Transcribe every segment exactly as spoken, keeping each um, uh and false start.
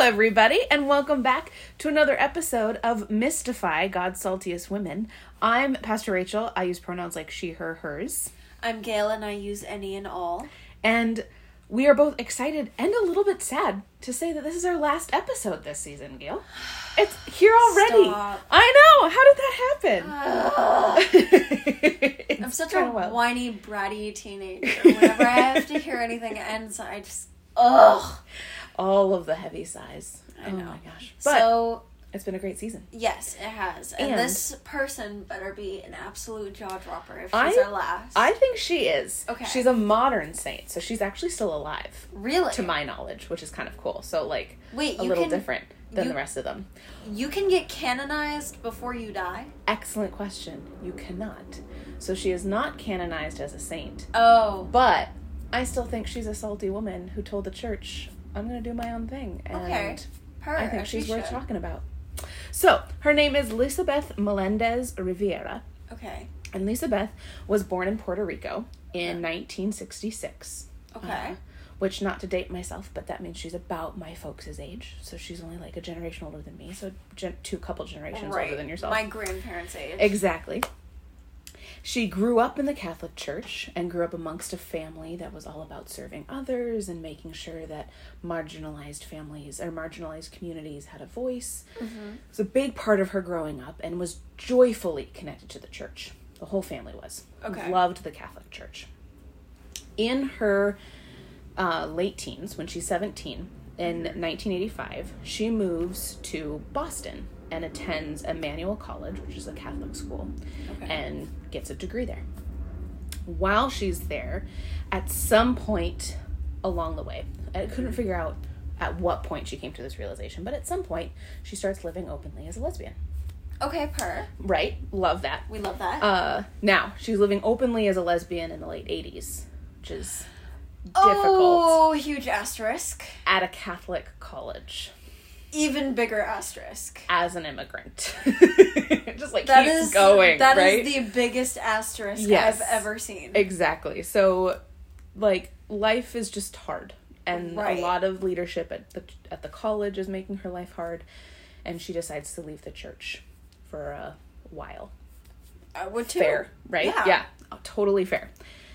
everybody, and welcome back to another episode of Mystify God's Saltiest Women. I'm Pastor Rachel. I use pronouns like she, her, hers. I'm Gail, and I use any and all. And we are both excited and a little bit sad to say that this is our last episode this season, Gail. It's here already. Stop. I know. How did that happen? Uh, I'm such a wild. whiny, bratty teenager. Whenever I have to hear anything ends, I just, ugh. All of the heavy sighs. I know. Oh my gosh. But so, it's been a great season. Yes, it has. And, And this person better be an absolute jaw dropper if she's I, our last. I think she is. Okay. She's a modern saint, so she's actually still alive. Really? To my knowledge, which is kind of cool. So, like, Wait, a you little can, different than you, the rest of them. You can get canonized before you die? Excellent question. You cannot. So she is not canonized as a saint. Oh. But I still think she's a salty woman who told the church, I'm going to do my own thing. And okay. Her, I think she's she worth should. talking about. So, her name is Lisabeth Melendez Rivera. Okay. And Lisabeth was born in Puerto Rico in nineteen sixty-six. Okay. Uh, which, not to date myself, but that means she's about my folks' age. So she's only like a generation older than me. So gen- two couple generations right. older than yourself. My grandparents' age. Exactly. She grew up in the Catholic Church and grew up amongst a family that was all about serving others and making sure that marginalized families or marginalized communities had a voice. Mm-hmm. It was a big part of her growing up and was joyfully connected to the church. The whole family was. Okay. Loved the Catholic Church. In her uh, late teens, when she's seventeen, in nineteen eighty-five, she moves to Boston and attends Emmanuel College, which is a Catholic school, okay. and gets a degree there. While she's there, at some point along the way, I couldn't figure out at what point she came to this realization, but at some point, she starts living openly as a lesbian. Okay, per. Right. Love that. We love that. Uh, now, she's living openly as a lesbian in the late eighties, which is oh, difficult. Oh, huge asterisk. At a Catholic college. Even bigger asterisk. As an immigrant. Just like that keeps is, going, That right? is the biggest asterisk yes. I've ever seen. Exactly. So, like, life is just hard. And right. a lot of leadership at the at the college is making her life hard. And she decides to leave the church for a while. I would too. Fair, right? Yeah. yeah. Totally fair.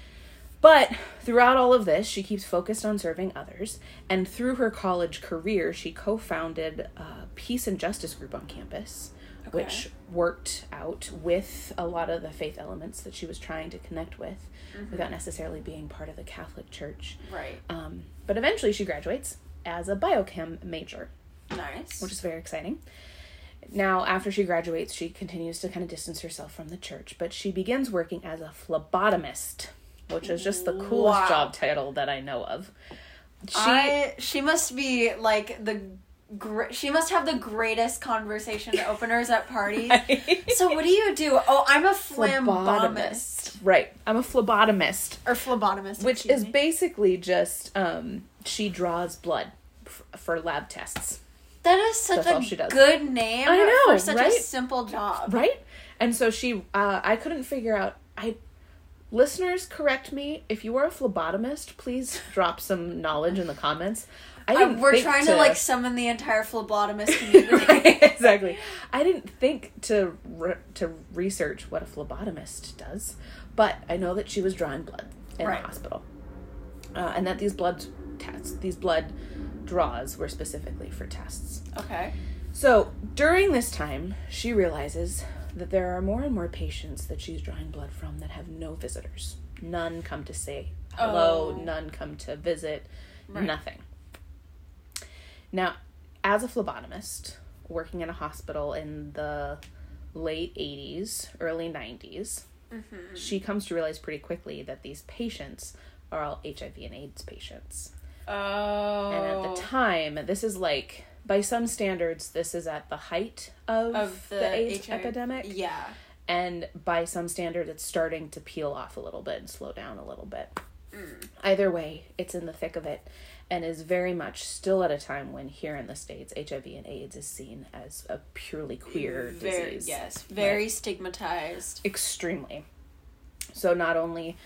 But throughout all of this, she keeps focused on serving others. And through her college career, she co-founded a Peace and Justice group on campus, okay. which worked out with a lot of the faith elements that she was trying to connect with, mm-hmm. without necessarily being part of the Catholic Church. Right. Um, but eventually she graduates as a biochem major. Nice. Which is very exciting. Now, after she graduates, she continues to kind of distance herself from the church, but she begins working as a phlebotomist, which is just the coolest wow. job title that I know of. She I, she must be like the gr- she must have the greatest conversation openers at parties. Right? So what do you do? Oh, I'm a phlebotomist. Right. I'm a phlebotomist. Or phlebotomist. Which is me. basically just um she draws blood f- for lab tests. That is such That's a good name I know, for such right? a simple job. Right? And so she, uh, I couldn't figure out, I, listeners, correct me, if you are a phlebotomist, please drop some knowledge in the comments. I didn't uh, we're think trying to, to, like, summon the entire phlebotomist community. Right, exactly. I didn't think to re- to research what a phlebotomist does, but I know that she was drawing blood in right. the hospital. Uh, and that these blood tests, these blood draws were specifically for tests. Okay. So, during this time, she realizes that there are more and more patients that she's drawing blood from that have no visitors. None come to say hello, oh. none come to visit, right. nothing. Now, as a phlebotomist, working in a hospital in the late eighties, early nineties, mm-hmm. she comes to realize pretty quickly that these patients are all H I V and AIDS patients. Oh. And at the time, this is like, by some standards, this is at the height of, of the, the AIDS H I V epidemic. Yeah. And by some standards, it's starting to peel off a little bit and slow down a little bit. Mm. Either way, it's in the thick of it and is very much still at a time when here in the States, H I V and AIDS is seen as a purely queer very, disease. Yes, very right? stigmatized. Extremely. So not only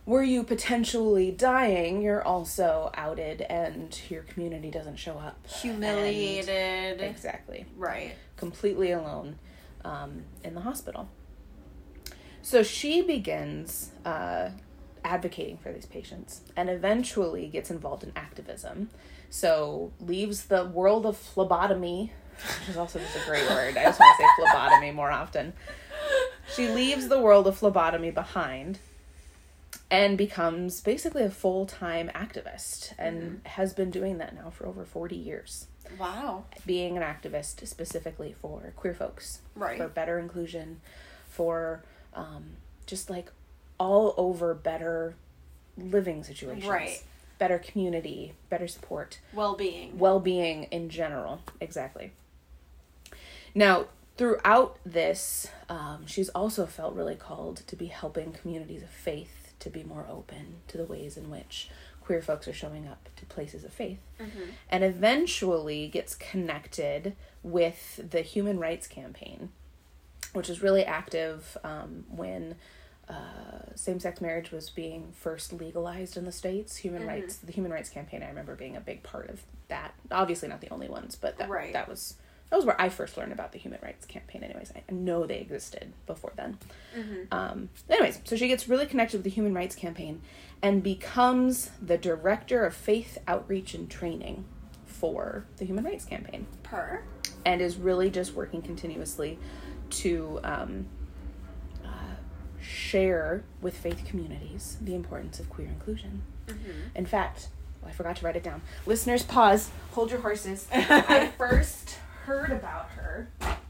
were you potentially dying, you're also outed and your community doesn't show up. Humiliated. And, exactly. Right. Completely alone um, in the hospital. So she begins uh, advocating for these patients and eventually gets involved in activism. So leaves the world of phlebotomy, which is also just a great word. I just want to say phlebotomy more often. She leaves the world of phlebotomy behind and becomes basically a full-time activist and mm-hmm. has been doing that now for over forty years. Wow. Being an activist specifically for queer folks. Right. For better inclusion, for um, just like all over better living situations. Right. Better community, better support. Well-being. Well-being in general. Exactly. Now, throughout this, um, she's also felt really called to be helping communities of faith to be more open to the ways in which queer folks are showing up to places of faith. Mm-hmm. And eventually gets connected with the Human Rights Campaign, which was really active um, when uh, same-sex marriage was being first legalized in the States. Human mm-hmm. rights, the Human Rights Campaign, I remember being a big part of that. Obviously not the only ones, but that, right. that was... That was where I first learned about the Human Rights Campaign anyways. I know they existed before then. Mm-hmm. Um, anyways, so she gets really connected with the Human Rights Campaign and becomes the Director of Faith Outreach and Training for the Human Rights Campaign. Per. And is really just working continuously to um, uh, share with faith communities the importance of queer inclusion. Mm-hmm. In fact, well, I forgot to write it down. Listeners, pause. Hold your horses. I first... heard about her,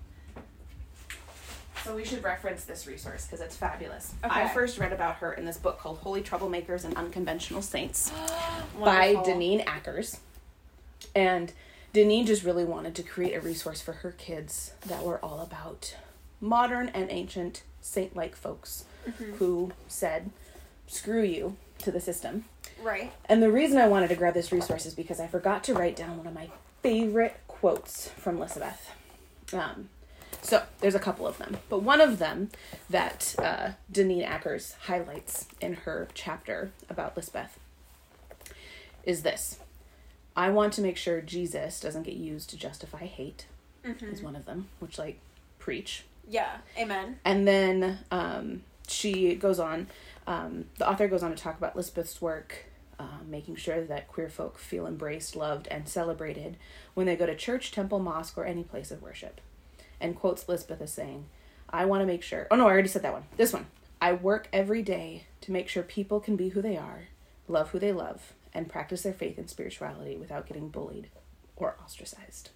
so we should reference this resource because it's fabulous. Okay. I first read about her in this book called Holy Troublemakers and Unconventional Saints by Deneen Ackers. And Deneen just really wanted to create a resource for her kids that were all about modern and ancient saint-like folks mm-hmm. who said, screw you to the system. Right. And the reason I wanted to grab this resource is because I forgot to write down one of my favorite quotes from Lisbeth. Um, so there's a couple of them, but one of them that uh, Deneen Ackers highlights in her chapter about Lisbeth is this: I want to make sure Jesus doesn't get used to justify hate. Mm-hmm. Is one of them, which like preach. Yeah, amen. And then um, she goes on. Um, the author goes on to talk about Lisbeth's work. Uh, making sure that queer folk feel embraced, loved, and celebrated when they go to church, temple, mosque, or any place of worship. And quotes Lisbeth as saying, I want to make sure... Oh, no, I already said that one. This one. I work every day to make sure people can be who they are, love who they love, and practice their faith and spirituality without getting bullied or ostracized.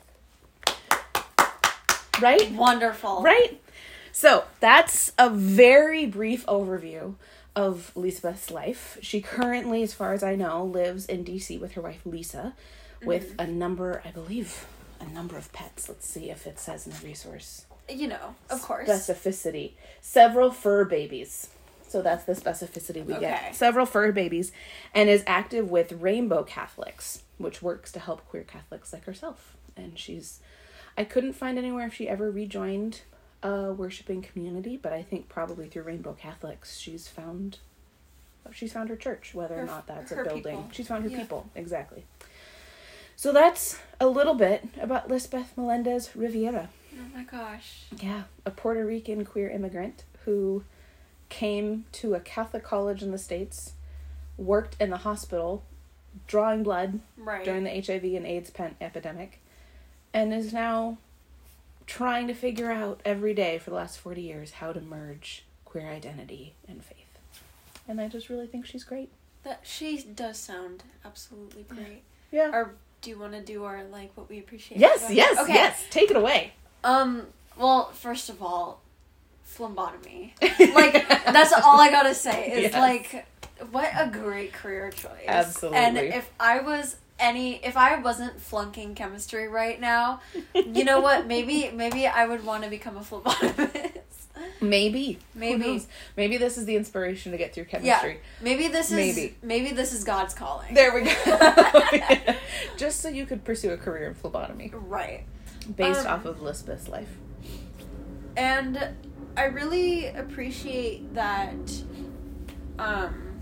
Right? Wonderful. Right? So, that's a very brief overview of Lisbeth's life. She currently, as far as I know, lives in D C with her wife Lisa, with mm-hmm. a number, I believe, a number of pets. Let's see if it says in the resource. You know, of course. Specificity. Several fur babies. So that's the specificity we okay. get. Several fur babies, and is active with Rainbow Catholics, which works to help queer Catholics like herself. And she's, I couldn't find anywhere if she ever rejoined a worshiping community, but I think probably through Rainbow Catholics she's found she's found her church, whether her, or not that's a building. People. She's found her yeah. people, exactly. So that's a little bit about Lisbeth Melendez Riviera. Oh my gosh. Yeah, a Puerto Rican queer immigrant who came to a Catholic college in the States, worked in the hospital, drawing blood right. during the H I V and AIDS pen- epidemic, and is now trying to figure out every day for the last forty years how to merge queer identity and faith. And I just really think she's great. That she does sound absolutely great. Yeah. Or do you want to do our, like, what we appreciate? Yes, yes, okay. yes. Take it away. Um, well, first of all, phlebotomy. Like, that's all I gotta say is, yes. like, what a great career choice. Absolutely. And if I was any if I wasn't flunking chemistry right now, you know what? Maybe maybe I would want to become a phlebotomist. Maybe. Maybe. Maybe this is the inspiration to get through chemistry. Yeah. Maybe this is maybe. maybe this is God's calling. There we go. Just so you could pursue a career in phlebotomy. Right. Based um, off of Lisbeth's life. And I really appreciate that um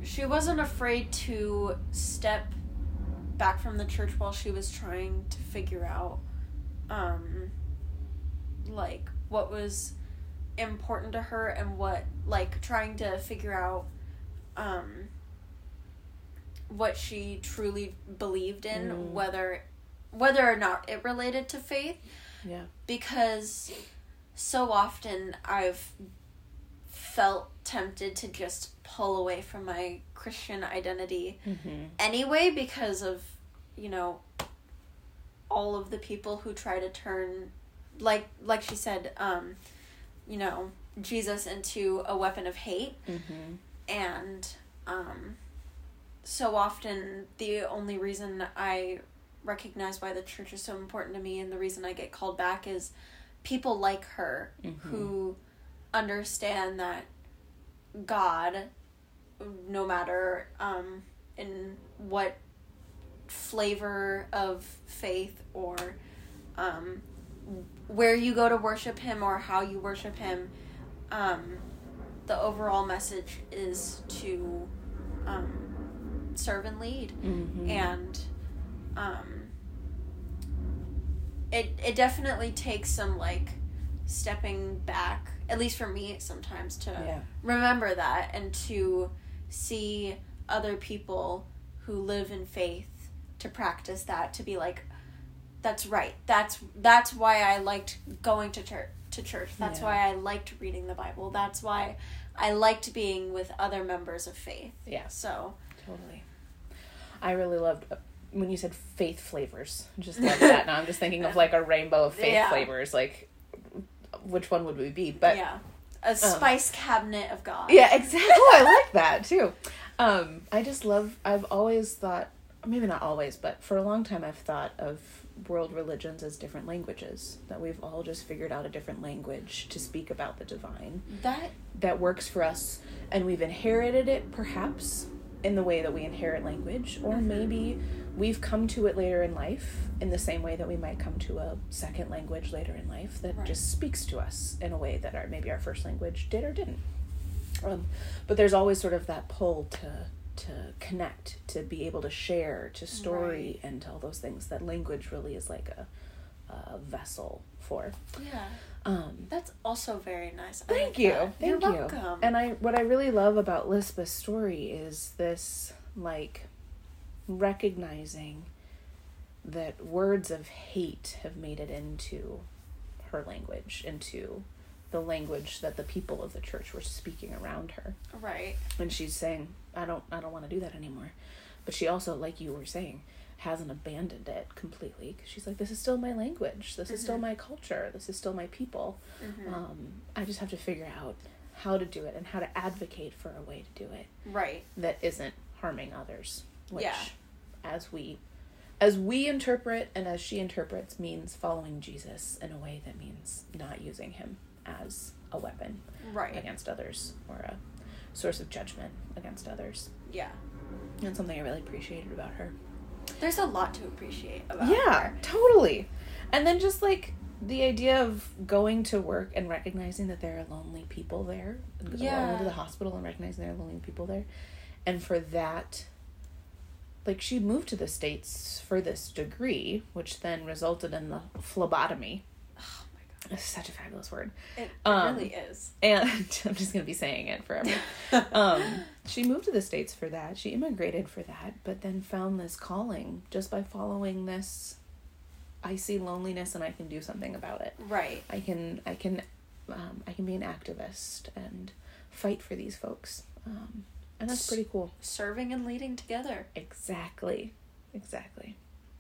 she wasn't afraid to step back from the church while she was trying to figure out, um, like, what was important to her and what, like, trying to figure out, um, what she truly believed in, mm. whether, whether or not it related to faith. Yeah. Because so often I've felt tempted to just pull away from my Christian identity mm-hmm. anyway, because of, you know, all of the people who try to turn, like like she said, um, you know, Jesus into a weapon of hate. Mm-hmm. And um, so often the only reason I recognize why the church is so important to me and the reason I get called back is people like her mm-hmm. who understand that God, no matter um, in what flavor of faith or um, where you go to worship him or how you worship him, um, the overall message is to um, serve and lead. Mm-hmm. And um, it it definitely takes some, like, stepping back, at least for me sometimes, to yeah. remember that and to see other people who live in faith, to practice that, to be like, that's right, that's that's why I liked going to church to church that's yeah. why I liked reading the Bible, that's why I liked being with other members of faith. Yeah. So totally. I really loved uh, when you said faith flavors. Just love that. Now I'm just thinking of, like, a rainbow of faith yeah. flavors, like, which one would we be? But yeah, a spice um, cabinet of God. Yeah, exactly. Oh, I like that too. Um, I just love. I've always thought, maybe not always, but for a long time, I've thought of world religions as different languages. That we've all just figured out a different language to speak about the divine. That that works for us, and we've inherited it, perhaps, in the way that we inherit language, or mm-hmm. maybe we've come to it later in life in the same way that we might come to a second language later in life that right. just speaks to us in a way that our maybe our first language did or didn't. Um, but there's always sort of that pull to to connect, to be able to share, to story, right. and to all those things that language really is like a, a vessel for. Yeah. Um, That's also very nice. Thank like you. That. Thank You're you. welcome. And I, what I really love about Lisbeth's story is this, like, recognizing that words of hate have made it into her language, into the language that the people of the church were speaking around her. Right. And she's saying, I don't, I don't want to do that anymore. But she also, like you were saying, hasn't abandoned it completely. Cause she's like, this is still my language. This mm-hmm. is still my culture. This is still my people. Mm-hmm. Um, I just have to figure out how to do it and how to advocate for a way to do it. Right. That isn't harming others. Which, yeah. as we, as we interpret and as she interprets, means following Jesus in a way that means not using him as a weapon right. against others or a source of judgment against others. Yeah. And something I really appreciated about her. There's a lot to appreciate about yeah, her. Totally. And then just, like, the idea of going to work and recognizing that there are lonely people there. And yeah. going to the hospital and recognizing there are lonely people there. And for that, like, she moved to the States for this degree, which then resulted in the phlebotomy. Oh, my God. It's such a fabulous word. It, it um, really is. And I'm just going to be saying it forever. um, she moved to the States for that. She immigrated for that, but then found this calling just by following this. I see loneliness and I can do something about it. Right. I can, I can, um, I can be an activist and fight for these folks. Um, and that's pretty cool. Serving and leading together. Exactly. Exactly.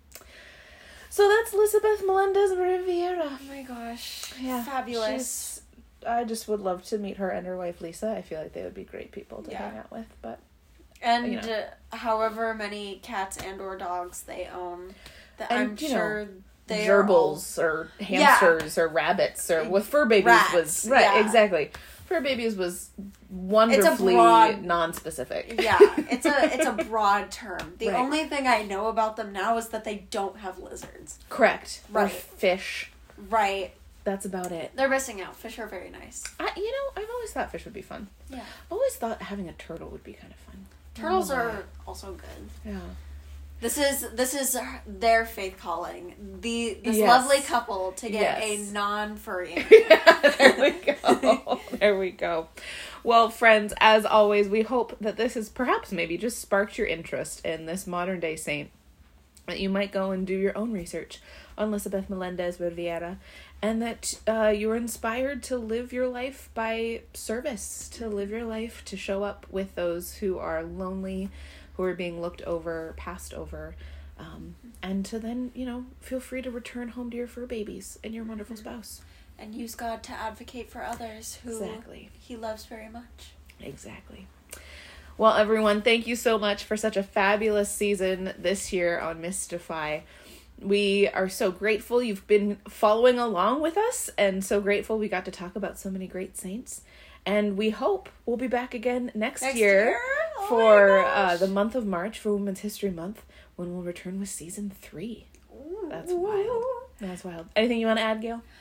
So that's Lisbeth Melendez Rivera. Oh my gosh. Yeah. Fabulous. I just would love to meet her and her wife Lisa. I feel like they would be great people to yeah. hang out with, but and you know. uh, however many cats and or dogs they own, that and, I'm sure know, they gerbils are all... or hamsters yeah. or rabbits or with fur babies Rats, was right yeah. exactly. Fur babies was wonderfully broad, non-specific. Yeah, it's a it's a broad term. The right. only thing I know about them now is that they don't have lizards. Correct. Right. Or fish. Right. That's about it. They're missing out. Fish are very nice. I, you know, I've always thought fish would be fun. Yeah. I've always thought having a turtle would be kind of fun. Turtles are also good. Yeah. This is this is their faith calling. The this Yes. lovely couple to get Yes. a non-furry. Yeah, there we go. There we go. Well, friends, as always, we hope that this has perhaps maybe just sparked your interest in this modern day saint. That you might go and do your own research on Lisbeth Melendez Riviera, and that uh, you're inspired to live your life by service, to live your life to show up with those who are lonely, who are being looked over, passed over, um, and to then, you know, feel free to return home to your fur babies and your wonderful spouse. And use God to advocate for others who Exactly. he loves very much. Exactly. Well, everyone, thank you so much for such a fabulous season this year on Mystify. We are so grateful you've been following along with us, and so grateful we got to talk about so many great saints. And we hope we'll be back again next, Next year, year? Oh for my uh, gosh. the month of March, for Women's History Month, when we'll return with season three. Ooh. That's wild. That's wild. Anything you want to add, Gail?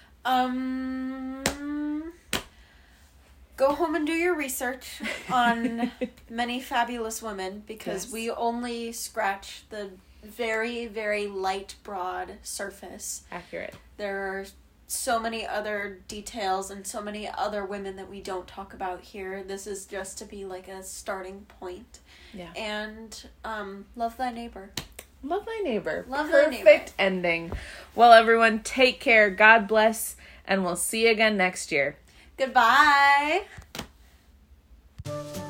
Um, go home and do your research on many fabulous women, because Yes. we only scratch the very, very light, broad surface. Accurate. There are so many other details and so many other women that we don't talk about here. This is just to be like a starting point. Yeah. And um, love thy neighbor. Love thy neighbor. Love thy Perfect neighbor. ending. Well, everyone, take care. God bless. And we'll see you again next year. Goodbye.